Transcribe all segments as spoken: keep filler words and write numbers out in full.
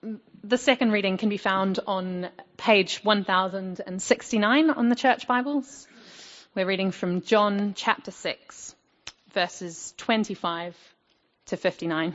the second reading can be found on page one thousand sixty-nine on the Church Bibles. We're reading from John chapter six, verses twenty-five to fifty-nine.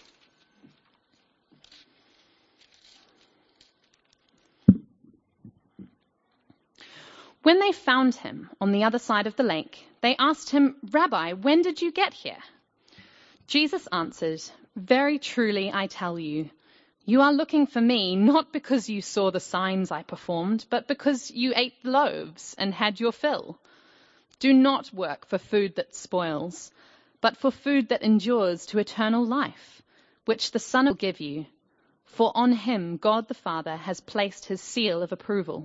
When they found him on the other side of the lake, they asked him, "Rabbi, when did you get here?" Jesus answered, "Very truly I tell you, you are looking for me not because you saw the signs I performed, but because you ate loaves and had your fill. Do not work for food that spoils, but for food that endures to eternal life, which the Son will give you. For on him God the Father has placed his seal of approval."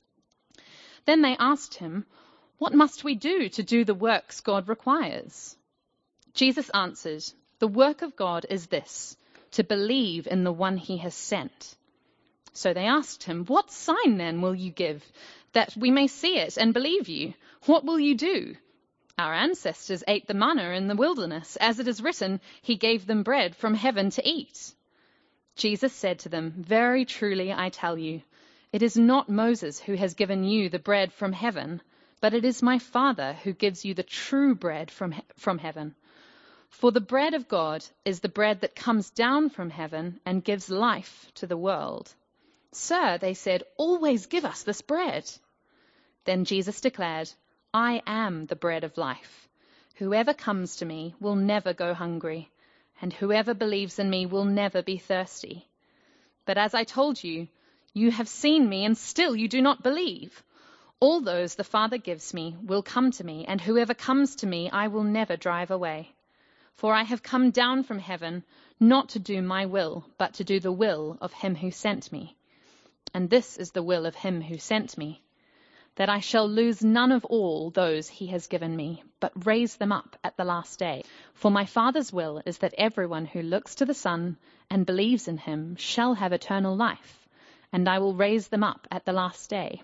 Then they asked him, "What must we do to do the works God requires?" Jesus answered, "The work of God is this, to believe in the one he has sent." So they asked him, "What sign then will you give, that we may see it and believe you? What will you do? Our ancestors ate the manna in the wilderness. As it is written, he gave them bread from heaven to eat." Jesus said to them, "Very truly I tell you, it is not Moses who has given you the bread from heaven, but it is my Father who gives you the true bread from he- from heaven. For the bread of God is the bread that comes down from heaven and gives life to the world." "Sir," they said, "always give us this bread." Then Jesus declared, "I am the bread of life. Whoever comes to me will never go hungry, and whoever believes in me will never be thirsty. But as I told you, you have seen me, and still you do not believe. All those the Father gives me will come to me, and whoever comes to me I will never drive away. For I have come down from heaven, not to do my will, but to do the will of him who sent me. And this is the will of him who sent me, that I shall lose none of all those he has given me, but raise them up at the last day. For my Father's will is that everyone who looks to the Son and believes in him shall have eternal life, and I will raise them up at the last day."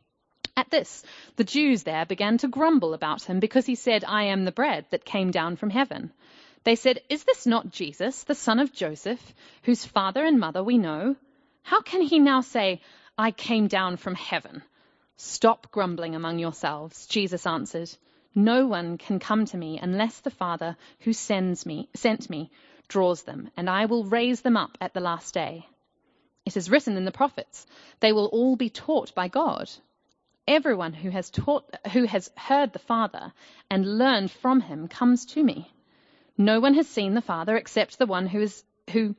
At this, the Jews there began to grumble about him because he said, "I am the bread that came down from heaven." They said, "Is this not Jesus, the son of Joseph, whose father and mother we know? How can he now say, 'I came down from heaven'?" "Stop grumbling among yourselves," Jesus answered. "No one can come to me unless the Father who sends me, sent me draws them, and I will raise them up at the last day. It is written in the prophets, they will all be taught by God. Everyone who has taught, who has heard the Father and learned from him comes to me. No one has seen the Father except the one who is who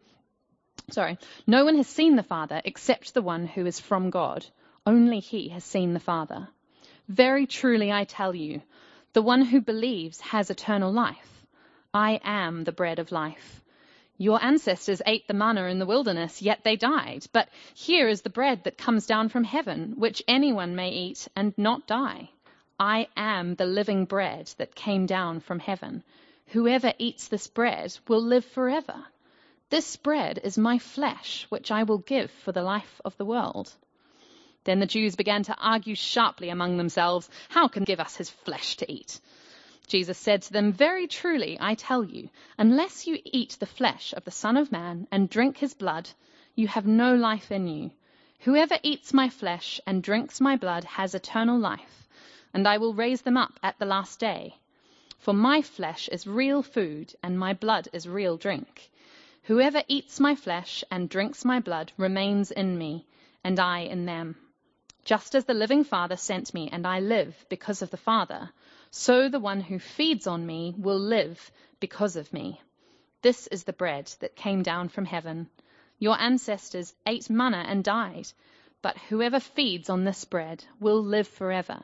sorry, no one has seen the Father except the one who is from God. Only he has seen the Father. Very truly I tell you, the one who believes has eternal life. I am the bread of life. Your ancestors ate the manna in the wilderness, yet they died. But here is the bread that comes down from heaven, which anyone may eat and not die. I am the living bread that came down from heaven. Whoever eats this bread will live forever. This bread is my flesh, which I will give for the life of the world." Then the Jews began to argue sharply among themselves, "How can he give us his flesh to eat?" Jesus said to them, "Very truly I tell you, unless you eat the flesh of the Son of Man and drink his blood, you have no life in you. Whoever eats my flesh and drinks my blood has eternal life, and I will raise them up at the last day. For my flesh is real food, and my blood is real drink. Whoever eats my flesh and drinks my blood remains in me, and I in them. Just as the living Father sent me, and I live because of the Father, so the one who feeds on me will live because of me. This is the bread that came down from heaven. Your ancestors ate manna and died, but whoever feeds on this bread will live forever."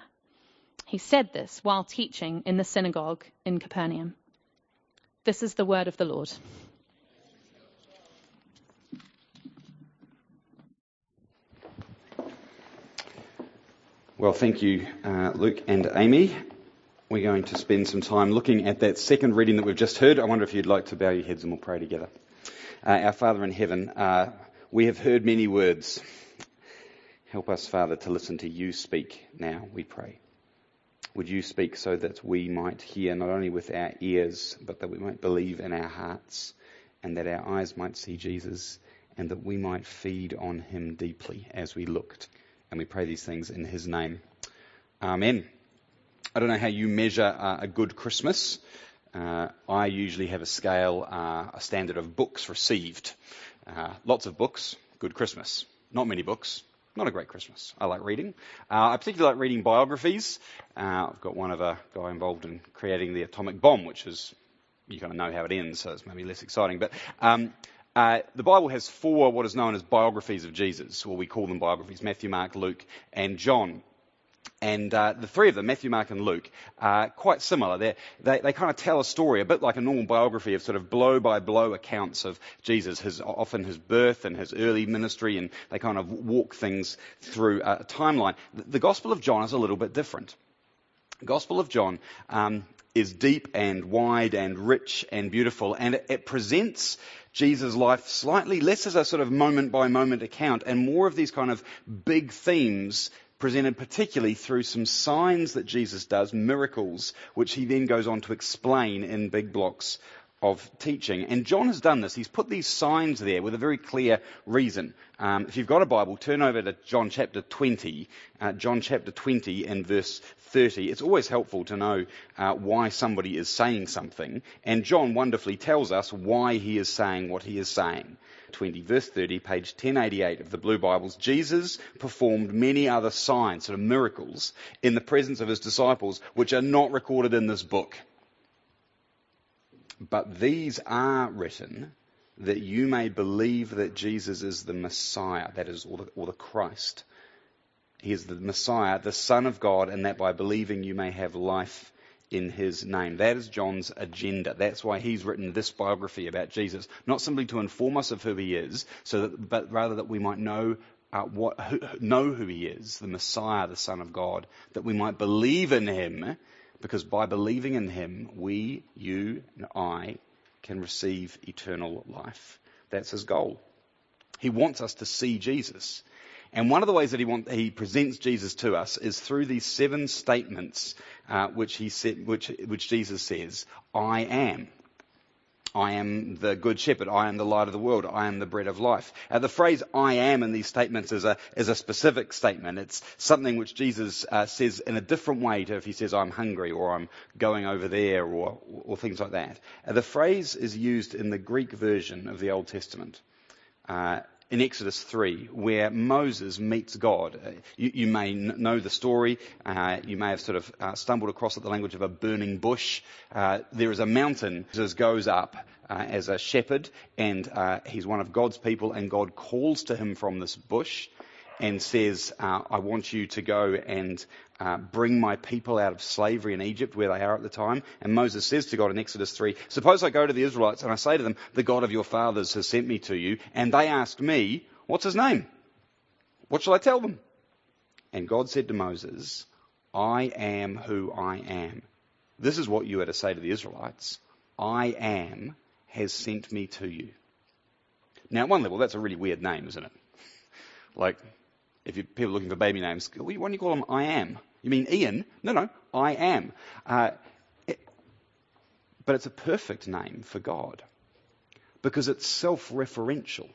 He said this while teaching in the synagogue in Capernaum. This is the word of the Lord. Well, thank you, uh, Luke and Amy. We're going to spend some time looking at that second reading that we've just heard. I wonder if you'd like to bow your heads and we'll pray together. Uh, our Father in heaven, uh, we have heard many words. Help us, Father, to listen to you speak now, we pray. Would you speak so that we might hear not only with our ears, but that we might believe in our hearts, and that our eyes might see Jesus, and that we might feed on him deeply as we looked. And we pray these things in his name. Amen. I don't know how you measure uh, a good Christmas. Uh, I usually have a scale, uh, a standard of books received. Uh, lots of books, good Christmas. Not many books, not a great Christmas. I like reading. Uh, I particularly like reading biographies. Uh, I've got one of a guy involved in creating the atomic bomb, which is, you kind of know how it ends, so it's maybe less exciting. But um, uh, the Bible has four what is known as biographies of Jesus, or we call them biographies, Matthew, Mark, Luke, and John. And uh, the three of them, Matthew, Mark and Luke, are quite similar. They're, they they kind of tell a story, a bit like a normal biography of sort of blow-by-blow accounts of Jesus, his, often his birth and his early ministry, and they kind of walk things through a timeline. The, the Gospel of John is a little bit different. The Gospel of John um, is deep and wide and rich and beautiful, and it, it presents Jesus' life slightly less as a sort of moment-by-moment account and more of these kind of big themes presented particularly through some signs that Jesus does, miracles, which he then goes on to explain in big blocks of teaching. And John has done this. He's put these signs there with a very clear reason. Um, if you've got a Bible, turn over to John chapter twenty, uh, John chapter twenty and verse thirty. It's always helpful to know uh, why somebody is saying something. And John wonderfully tells us why he is saying what he is saying. twenty, verse thirty, page ten eighty-eight of the Blue Bibles. Jesus performed many other signs, sort of miracles, in the presence of his disciples, which are not recorded in this book. But these are written that you may believe that Jesus is the Messiah, that is, or the, or the Christ. He is the Messiah, the Son of God, and that by believing you may have life in his name. That is John's agenda. That's why he's written this biography about Jesus, not simply to inform us of who he is, so that, but rather that we might know uh, what who, know who he is, the Messiah, the Son of God, that we might believe in him, because by believing in him, we, you and I, can receive eternal life. That's his goal. He wants us to see Jesus. And one of the ways that he want, he presents Jesus to us is through these seven statements, uh, which he said, which which Jesus says, "I am. I am the good shepherd. I am the light of the world. I am the bread of life." Uh, the phrase "I am" in these statements is a is a specific statement. It's something which Jesus uh, says in a different way to if he says "I'm hungry" or "I'm going over there" or or things like that. Uh, the phrase is used in the Greek version of the Old Testament. Uh, In Exodus three, where Moses meets God. Uh, you, you may n- know the story. Uh, you may have sort of uh, stumbled across it, the language of a burning bush. Uh, there is a mountain. Moses goes up uh, as a shepherd, and uh, he's one of God's people, and God calls to him from this bush and says, uh, I want you to go and uh, bring my people out of slavery in Egypt, where they are at the time. And Moses says to God in Exodus three, suppose I go to the Israelites and I say to them, the God of your fathers has sent me to you, and they ask me, what's his name? What shall I tell them? And God said to Moses, I am who I am. This is what you are to say to the Israelites. I am has sent me to you. Now, at one level, that's a really weird name, isn't it? Like, if you, people are looking for baby names, why don't you call them I am? You mean Ian? No, no, I am. Uh, it, but it's a perfect name for God because it's self-referential.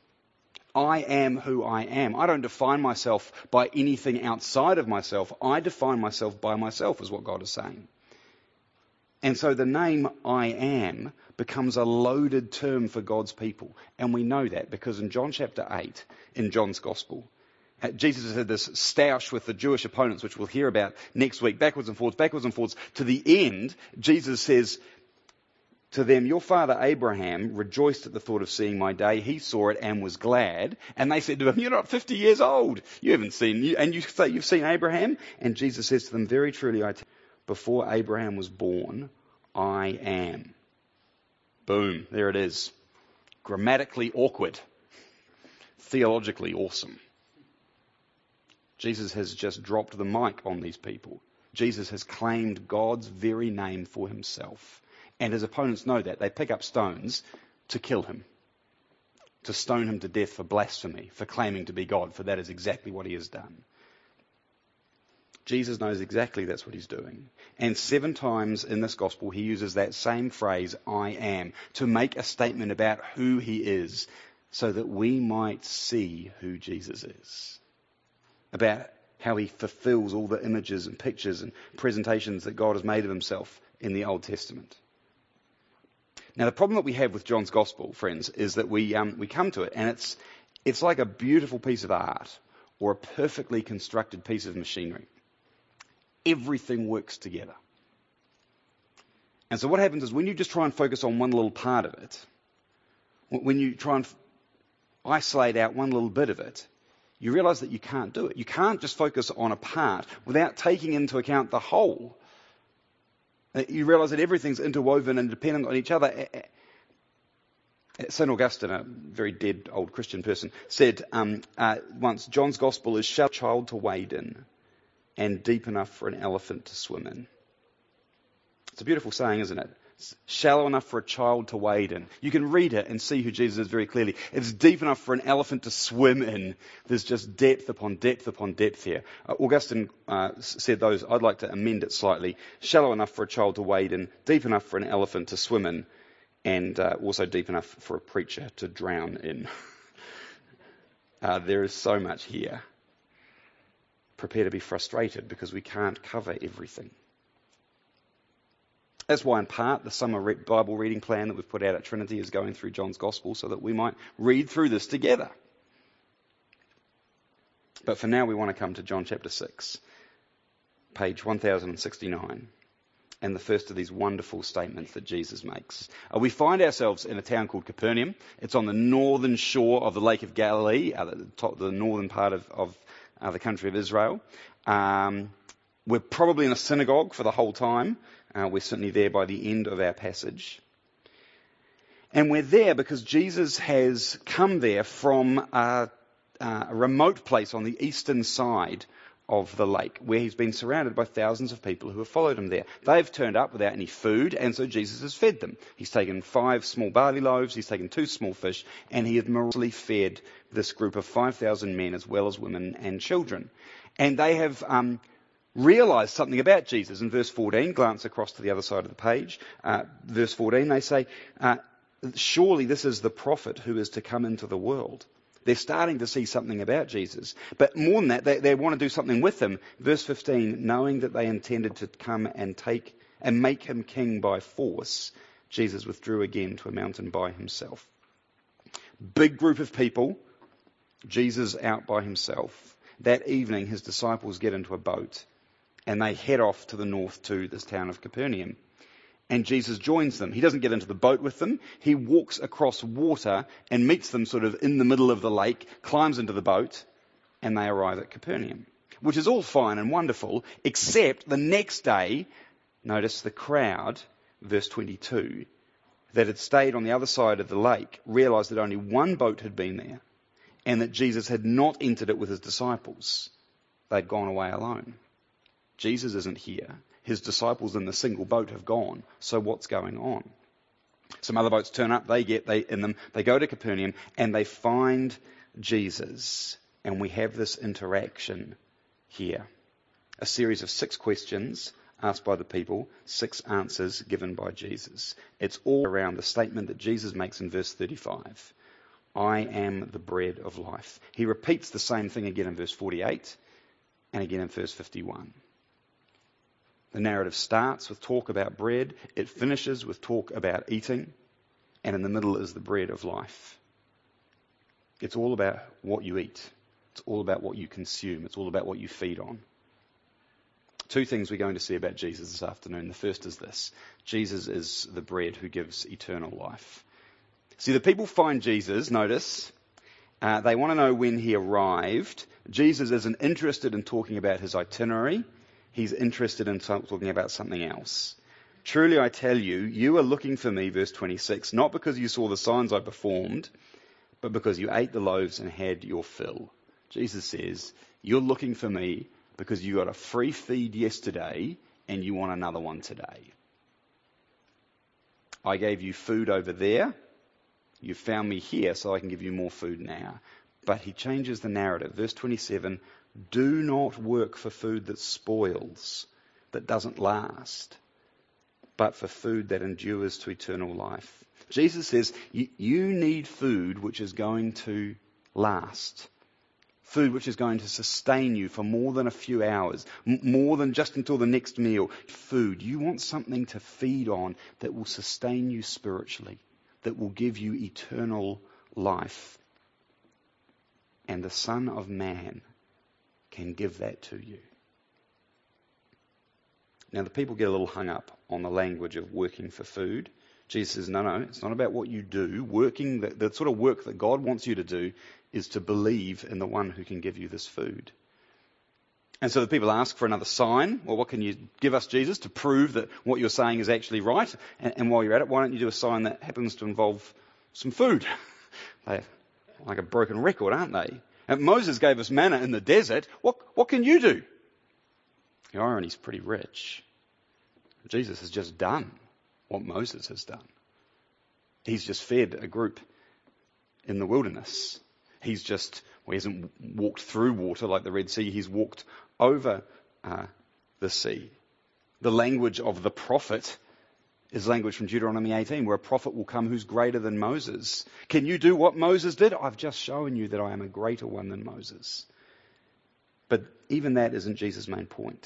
I am who I am. I don't define myself by anything outside of myself. I define myself by myself, is what God is saying. And so the name I am becomes a loaded term for God's people. And we know that because in John chapter eight, in John's Gospel, uh, Jesus has had this stoush with the Jewish opponents, which we'll hear about next week, backwards and forwards, backwards and forwards. To the end, Jesus says to them, your father Abraham rejoiced at the thought of seeing my day. He saw it and was glad. And they said to him, you're not fifty years old. You haven't seen, you, and you say you've seen Abraham? And Jesus says to them, very truly I tell you, before Abraham was born, I am. Boom, there it is. Grammatically awkward. Theologically awesome. Jesus has just dropped the mic on these people. Jesus has claimed God's very name for himself. And his opponents know that. They pick up stones to kill him. To stone him to death for blasphemy, for claiming to be God, for that is exactly what he has done. Jesus knows exactly that's what he's doing. And seven times in this gospel, he uses that same phrase, I am, to make a statement about who he is. so that we might see who Jesus is, about how he fulfills all the images and pictures and presentations that God has made of himself in the Old Testament. Now, the problem that we have with John's Gospel, friends, is that we um, we come to it and it's it's like a beautiful piece of art or a perfectly constructed piece of machinery. Everything works together. And so what happens is when you just try and focus on one little part of it, when you try and isolate out one little bit of it, you realize that you can't do it. You can't just focus on a part without taking into account the whole. You realize that everything's interwoven and dependent on each other. Saint Augustine, a very dead old Christian person, said um, uh, once, John's Gospel is shallow enough for a child to wade in and deep enough for an elephant to swim in. It's a beautiful saying, isn't it? It's shallow enough for a child to wade in. You can read it and see who Jesus is very clearly. It's deep enough for an elephant to swim in. There's just depth upon depth upon depth here. Uh, Augustine uh, said those. I'd like to amend it slightly. Shallow enough for a child to wade in, deep enough for an elephant to swim in, and uh, also deep enough for a preacher to drown in. uh, there is so much here. Prepare to be frustrated because we can't cover everything. That's why, in part, the summer Bible reading plan that we've put out at Trinity is going through John's Gospel so that we might read through this together. But for now, we want to come to John chapter six, page one thousand sixty-nine, and the first of these wonderful statements that Jesus makes. Uh, we find ourselves in a town called Capernaum. It's on the northern shore of the Lake of Galilee, uh, the, top, the northern part of, of uh, the country of Israel. Um, we're probably in a synagogue for the whole time. Uh, we're certainly there by the end of our passage. And we're there because Jesus has come there from a, a remote place on the eastern side of the lake, where he's been surrounded by thousands of people who have followed him there. They've turned up without any food, and so Jesus has fed them. He's taken five small barley loaves, he's taken two small fish, and he has miraculously fed this group of five thousand men as well as women and children. And they have um, realised something about Jesus. In verse fourteen, glance across to the other side of the page, uh, verse fourteen, they say, uh, surely this is the prophet who is to come into the world. They're starting to see something about Jesus. But more than that, they, they want to do something with him. Verse fifteen, knowing that they intended to come and take and make him king by force, Jesus withdrew again to a mountain by himself. Big group of people, Jesus out by himself. That evening, his disciples get into a boat and they head off to the north to this town of Capernaum. And Jesus joins them. He doesn't get into the boat with them. He walks across water and meets them sort of in the middle of the lake, climbs into the boat, and they arrive at Capernaum, which is all fine and wonderful, except the next day, notice the crowd, verse twenty-two, that had stayed on the other side of the lake, realised that only one boat had been there and that Jesus had not entered it with his disciples. They'd gone away alone. Jesus isn't here. His disciples in the single boat have gone. So what's going on? Some other boats turn up, they get they in them, they go to Capernaum and they find Jesus. And we have this interaction here. A series of six questions asked by the people, six answers given by Jesus. It's all around the statement that Jesus makes in verse thirty-five. I am the bread of life. He repeats the same thing again in verse forty-eight and again in verse fifty-one. The narrative starts with talk about bread, it finishes with talk about eating, and in the middle is the bread of life. It's all about what you eat. It's all about what you consume. It's all about what you feed on. Two things we're going to see about Jesus this afternoon. The first is this. Jesus is the bread who gives eternal life. See, the people find Jesus, notice, uh, they want to know when he arrived. Jesus isn't interested in talking about his itinerary. He's interested in talking about something else. Truly I tell you, you are looking for me, verse twenty-six, not because you saw the signs I performed, but because you ate the loaves and had your fill. Jesus says, you're looking for me because you got a free feed yesterday and you want another one today. I gave you food over there. You found me here so I can give you more food now. But he changes the narrative. Verse twenty-seven, do not work for food that spoils, that doesn't last, but for food that endures to eternal life, Jesus says, you, you need food which is going to last. Food which is going to sustain you for more than a few hours, m- more than just until the next meal. Food. You want something to feed on that will sustain you spiritually, that will give you eternal life. And the Son of Man can give that to you. Now, the people get a little hung up on the language of working for food. Jesus says, no, no, it's not about what you do. Working, the, the sort of work that God wants you to do is to believe in the one who can give you this food. And so the people ask for another sign. Well, what can you give us, Jesus, to prove that what you're saying is actually right? And, and while you're at it, why don't you do a sign that happens to involve some food? They're like a broken record, aren't they? And Moses gave us manna in the desert. What, what can you do? The irony's pretty rich. Jesus has just done what Moses has done. He's just fed a group in the wilderness. He's just, well, he hasn't walked through water like the Red Sea. He's walked over uh, the sea. The language of the prophet is language from Deuteronomy eighteen, where a prophet will come who's greater than Moses. Can you do what Moses did? I've just shown you that I am a greater one than Moses. But even that isn't Jesus' main point.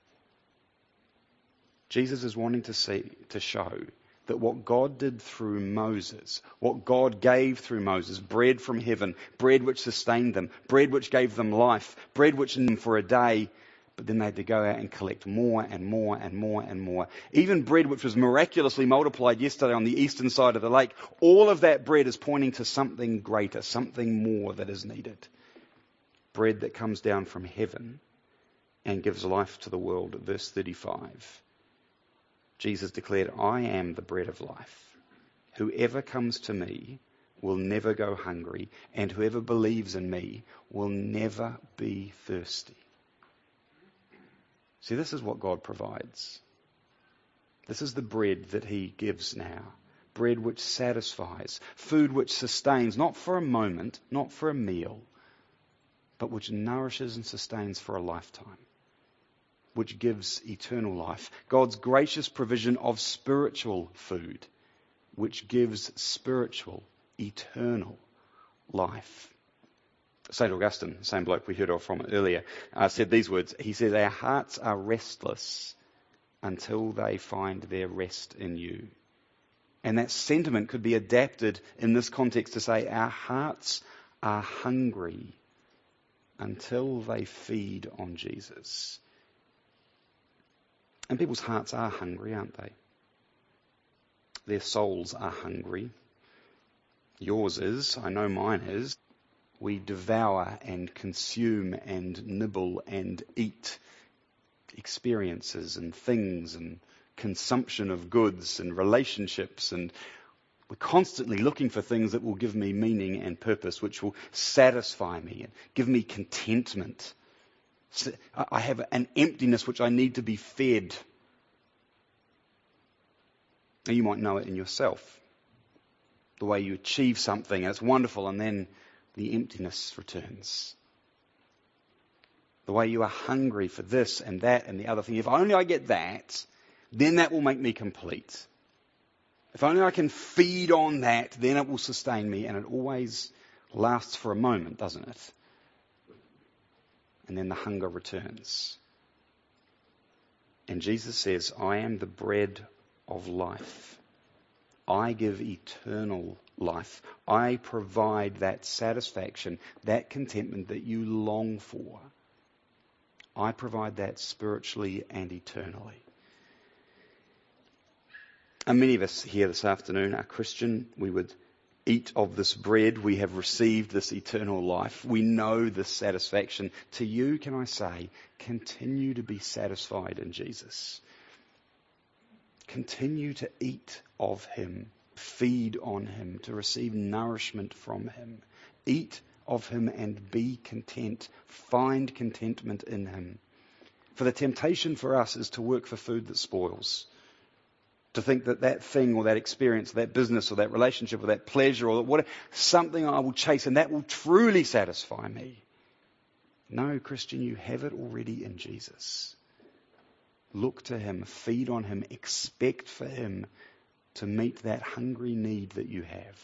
Jesus is wanting to see, to show that what God did through Moses, what God gave through Moses, bread from heaven, bread which sustained them, bread which gave them life, bread which in them for a day, but then they had to go out and collect more and more and more and more. Even bread which was miraculously multiplied yesterday on the eastern side of the lake, all of that bread is pointing to something greater, something more that is needed. Bread that comes down from heaven and gives life to the world. Verse thirty-five. Jesus declared, I am the bread of life. Whoever comes to me will never go hungry, and whoever believes in me will never be thirsty. See, this is what God provides. This is the bread that he gives now. Bread which satisfies, food which sustains, not for a moment, not for a meal, but which nourishes and sustains for a lifetime, which gives eternal life. God's gracious provision of spiritual food, which gives spiritual, eternal life. Saint Augustine, the same bloke we heard of from earlier, uh, said these words. He says, our hearts are restless until they find their rest in you. And that sentiment could be adapted in this context to say, our hearts are hungry until they feed on Jesus. And people's hearts are hungry, aren't they? Their souls are hungry. Yours is, I know mine is. We devour and consume and nibble and eat experiences and things and consumption of goods and relationships, and we're constantly looking for things that will give me meaning and purpose, which will satisfy me and give me contentment. I have an emptiness which I need to be fed. And you might know it in yourself. The way you achieve something, and it's wonderful, and then the emptiness returns. The way you are hungry for this and that and the other thing. If only I get that, then that will make me complete. If only I can feed on that, then it will sustain me. And it always lasts for a moment, doesn't it? And then the hunger returns. And Jesus says, I am the bread of life. I give eternal life. I provide that satisfaction, that contentment that you long for. I provide that spiritually and eternally. And many of us here this afternoon are Christian. We would eat of this bread. We have received this eternal life. We know this satisfaction. To you, can I say, continue to be satisfied in Jesus. Continue to eat of him, feed on him, to receive nourishment from him. Eat of him and be content. Find contentment in him. For the temptation for us is to work for food that spoils. To think that that thing or that experience, or that business or that relationship or that pleasure or whatever, something I will chase and that will truly satisfy me. No, Christian, you have it already in Jesus. Look to him, feed on him, expect for him to meet that hungry need that you have.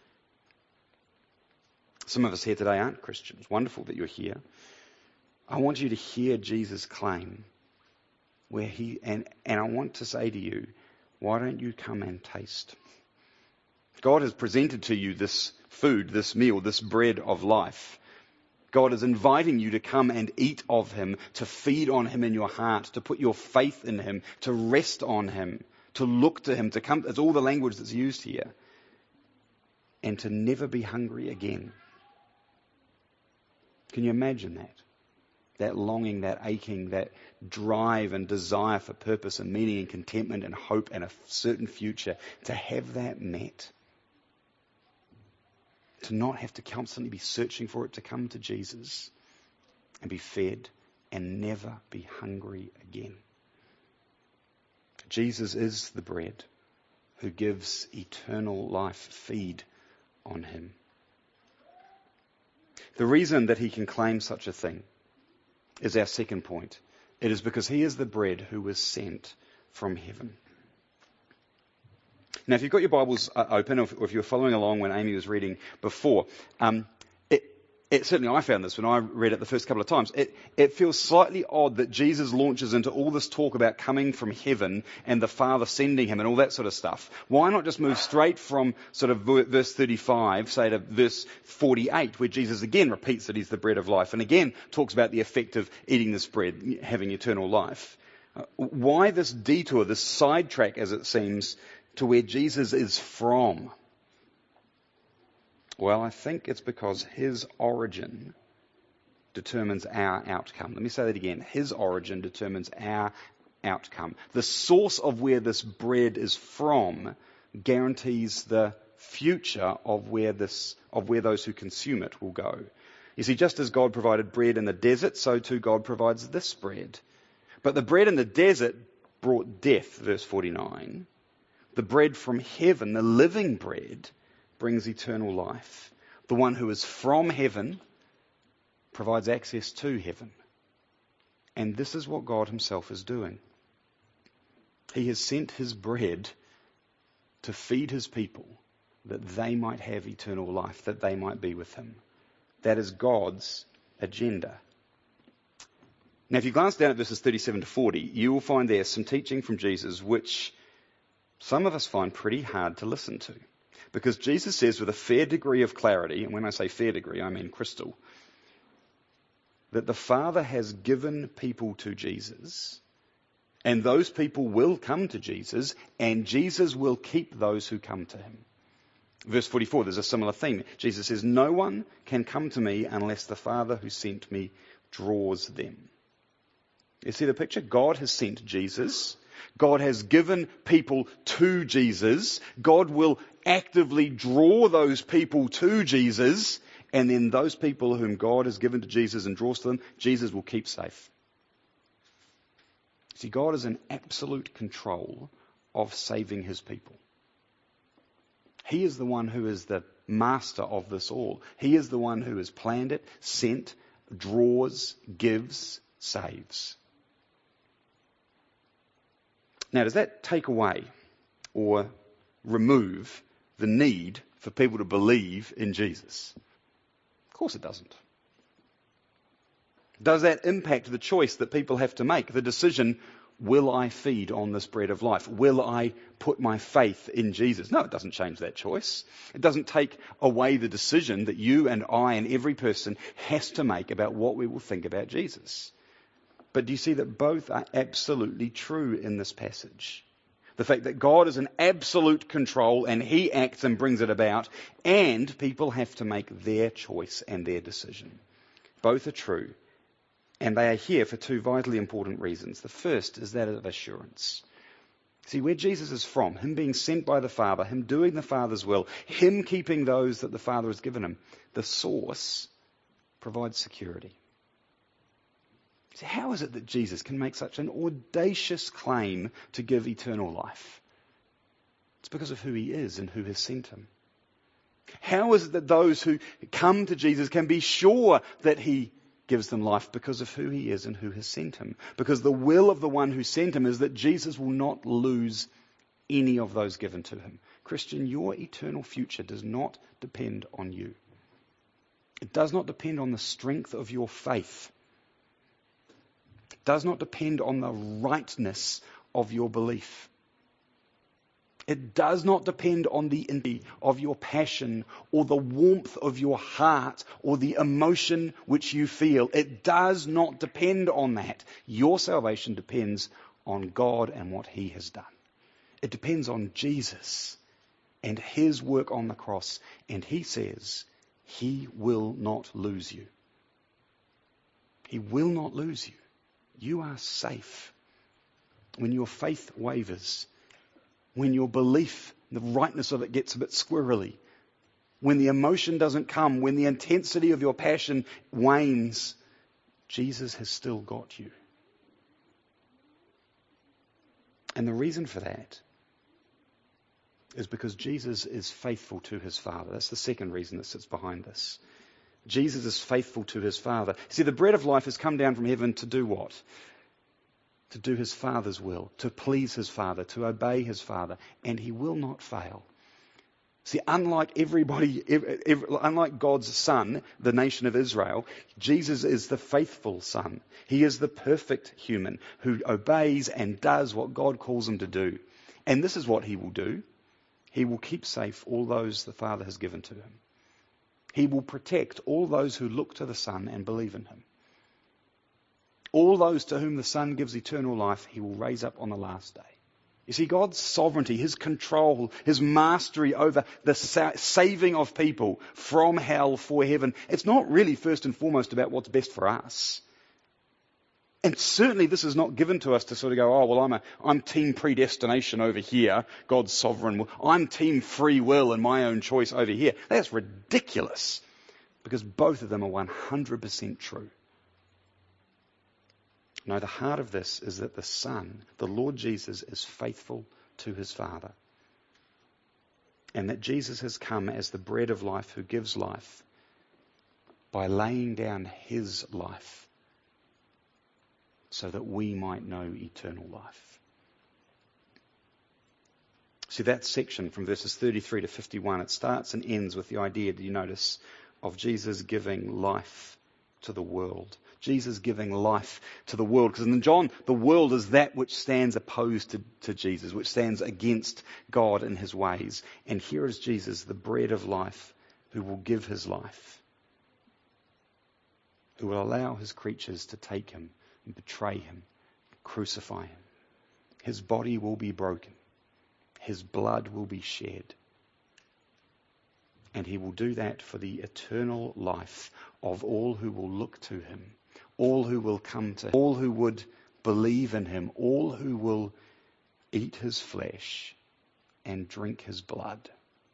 Some of us here today aren't Christians. Wonderful that you're here. I want you to hear Jesus' claim where he, and, and I want to say to you, why don't you come and taste? God has presented to you this food, this meal, this bread of life. God is inviting you to come and eat of him, to feed on him in your heart, to put your faith in him, to rest on him, to look to him, to come. It's all the language that's used here. And to never be hungry again. Can you imagine that? That longing, that aching, that drive and desire for purpose and meaning and contentment and hope and a certain future. To have that met. To not have to constantly be searching for it, to come to Jesus and be fed and never be hungry again. Jesus is the bread who gives eternal life. Feed on him. The reason that he can claim such a thing is our second point. It is because he is the bread who was sent from heaven. Now, if you've got your Bibles uh, open, or if, or if you were following along when Amy was reading before, um, it, it certainly I found this when I read it the first couple of times. It, it feels slightly odd that Jesus launches into all this talk about coming from heaven and the Father sending him and all that sort of stuff. Why not just move straight from sort of verse thirty-five, say to verse forty-eight, where Jesus again repeats that he's the bread of life and again talks about the effect of eating this bread, having eternal life. Uh, why this detour, this sidetrack, as it seems, to where Jesus is from? Well, I think it's because his origin determines our outcome. Let me say that again. His origin determines our outcome. The source of where this bread is from guarantees the future of where this, of where those who consume it will go. You see, just as God provided bread in the desert, so too God provides this bread. But the bread in the desert brought death, verse forty-nine. The bread from heaven, the living bread, brings eternal life. The one who is from heaven provides access to heaven. And this is what God himself is doing. He has sent his bread to feed his people that they might have eternal life, that they might be with him. That is God's agenda. Now, if you glance down at verses thirty-seven to forty, you will find there some teaching from Jesus which some of us find pretty hard to listen to. Because Jesus says with a fair degree of clarity, and when I say fair degree, I mean crystal, that the Father has given people to Jesus, and those people will come to Jesus, and Jesus will keep those who come to him. Verse forty-four, there's a similar theme. Jesus says, no one can come to me unless the Father who sent me draws them. You see the picture? God has sent Jesus. God has given people to Jesus. God will actively draw those people to Jesus. And then those people whom God has given to Jesus and draws to them, Jesus will keep safe. See, God is in absolute control of saving his people. He is the one who is the master of this all. He is the one who has planned it, sent, draws, gives, saves. Now, does that take away or remove the need for people to believe in Jesus? Of course it doesn't. Does that impact the choice that people have to make? The decision, will I feed on this bread of life? Will I put my faith in Jesus? No, it doesn't change that choice. It doesn't take away the decision that you and I and every person has to make about what we will think about Jesus. But do you see that both are absolutely true in this passage? The fact that God is in absolute control and he acts and brings it about, and people have to make their choice and their decision. Both are true. And they are here for two vitally important reasons. The first is that of assurance. See, where Jesus is from, him being sent by the Father, him doing the Father's will, him keeping those that the Father has given him, the source provides security. See, how is it that Jesus can make such an audacious claim to give eternal life? It's because of who he is and who has sent him. How is it that those who come to Jesus can be sure that he gives them life? Because of who he is and who has sent him. Because the will of the one who sent him is that Jesus will not lose any of those given to him. Christian, your eternal future does not depend on you. It does not depend on the strength of your faith. It does not depend on the rightness of your belief. It does not depend on the intensity of your passion or the warmth of your heart or the emotion which you feel. It does not depend on that. Your salvation depends on God and what he has done. It depends on Jesus and his work on the cross. And he says he will not lose you. He will not lose you. You are safe. When your faith wavers, when your belief, the rightness of it gets a bit squirrely, when the emotion doesn't come, when the intensity of your passion wanes, Jesus has still got you. And the reason for that is because Jesus is faithful to his Father. That's the second reason that sits behind this. Jesus is faithful to his Father. See, the bread of life has come down from heaven to do what? To do his Father's will, to please his Father, to obey his Father, and he will not fail. See, unlike everybody, every, every, unlike God's Son, the nation of Israel, Jesus is the faithful Son. He is the perfect human who obeys and does what God calls him to do. And this is what he will do. He will keep safe all those the Father has given to him. He will protect all those who look to the Son and believe in him. All those to whom the Son gives eternal life, he will raise up on the last day. You see, God's sovereignty, his control, his mastery over the sa- saving of people from hell for heaven, it's not really first and foremost about what's best for us. And certainly this is not given to us to sort of go, oh, well, I'm a, I'm team predestination over here, God's sovereign will. I'm team free will and my own choice over here. That's ridiculous, because both of them are one hundred percent true. No, the heart of this is that the Son, the Lord Jesus, is faithful to his Father. And that Jesus has come as the bread of life who gives life by laying down his life so that we might know eternal life. See, that section from verses thirty-three to fifty-one, it starts and ends with the idea, do you notice, of Jesus giving life to the world. Jesus giving life to the world. Because in John, the world is that which stands opposed to, to Jesus, which stands against God and his ways. And here is Jesus, the bread of life, who will give his life, who will allow his creatures to take him and betray him, crucify him. His body will be broken. His blood will be shed. And he will do that for the eternal life of all who will look to him, all who will come to him, all who would believe in him, all who will eat his flesh and drink his blood.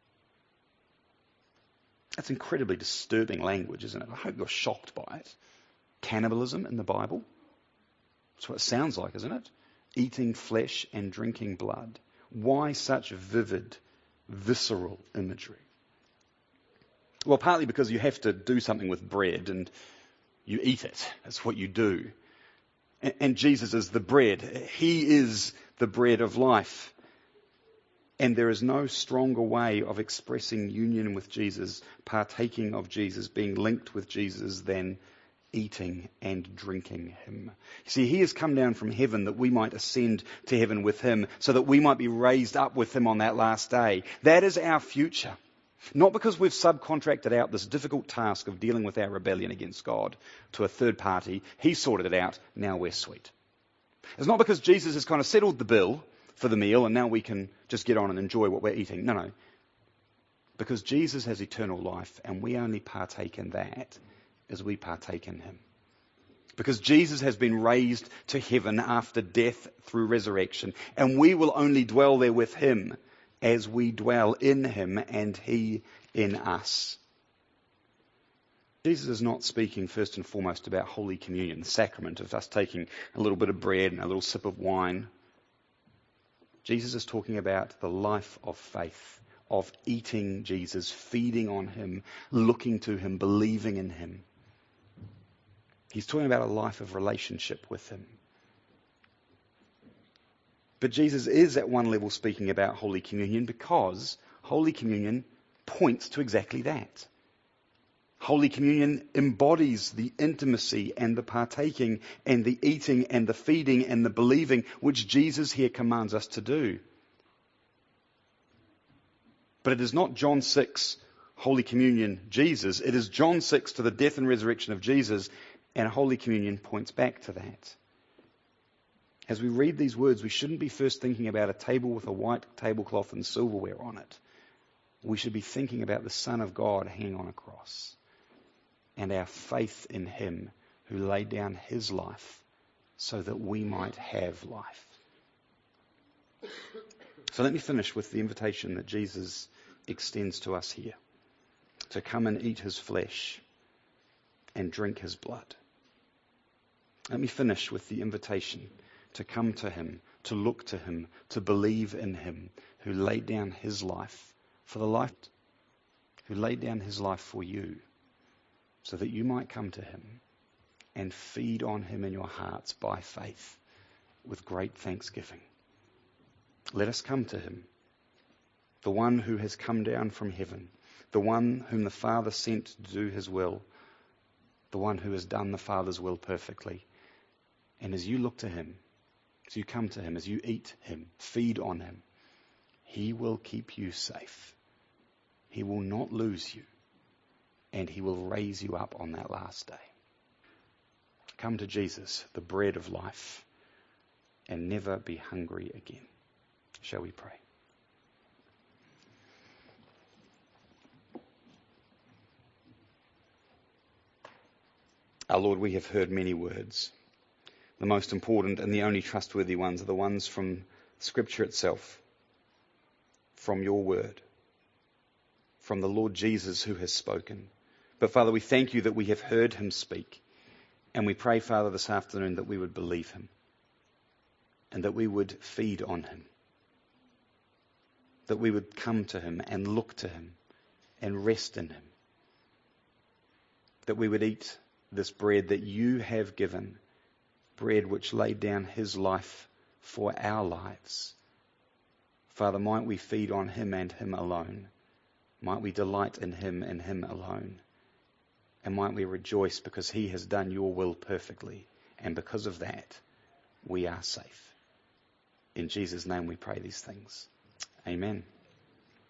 That's incredibly disturbing language, isn't it? I hope you're shocked by it. Cannibalism in the Bible. That's what it sounds like, isn't it? Eating flesh and drinking blood. Why such vivid, visceral imagery? Well, partly because you have to do something with bread and you eat it. That's what you do. And Jesus is the bread. He is the bread of life. And there is no stronger way of expressing union with Jesus, partaking of Jesus, being linked with Jesus than eating and drinking him. You see, he has come down from heaven that we might ascend to heaven with him, so that we might be raised up with him on that last day. That is our future. Not because we've subcontracted out this difficult task of dealing with our rebellion against God to a third party. He sorted it out. Now we're sweet. It's not because Jesus has kind of settled the bill for the meal and now we can just get on and enjoy what we're eating. No, no. Because Jesus has eternal life and we only partake in that as we partake in him. Because Jesus has been raised to heaven after death through resurrection, and we will only dwell there with him as we dwell in him and he in us. Jesus is not speaking first and foremost about Holy Communion, the sacrament of us taking a little bit of bread and a little sip of wine. Jesus is talking about the life of faith, of eating Jesus, feeding on him, looking to him, believing in him. He's talking about a life of relationship with him. But Jesus is at one level speaking about Holy Communion because Holy Communion points to exactly that. Holy Communion embodies the intimacy and the partaking and the eating and the feeding and the believing which Jesus here commands us to do. But it is not John six, Holy Communion, Jesus. It is John six to the death and resurrection of Jesus, and Holy Communion points back to that. As we read these words, we shouldn't be first thinking about a table with a white tablecloth and silverware on it. We should be thinking about the Son of God hanging on a cross and our faith in him who laid down his life so that we might have life. So let me finish with the invitation that Jesus extends to us here, to come and eat his flesh and drink his blood. Let me finish with the invitation to come to him, to look to him, to believe in him, who laid down his life for the life, who laid down his life for you, so that you might come to him and feed on him in your hearts by faith with great thanksgiving. Let us come to him, the one who has come down from heaven, the one whom the Father sent to do his will, the one who has done the Father's will perfectly. And as you look to him, as you come to him, as you eat him, feed on him, he will keep you safe. He will not lose you, and he will raise you up on that last day. Come to Jesus, the bread of life, and never be hungry again. Shall we pray? Our Lord, we have heard many words. The most important and the only trustworthy ones are the ones from Scripture itself, from your word, from the Lord Jesus who has spoken. But Father, we thank you that we have heard him speak. And we pray, Father, this afternoon that we would believe him and that we would feed on him, that we would come to him and look to him and rest in him, that we would eat this bread that you have given, bread which laid down his life for our lives. Father, might we feed on him and him alone. Might we delight in him and him alone. And might we rejoice because he has done your will perfectly. And because of that, we are safe. In Jesus' name we pray these things. Amen.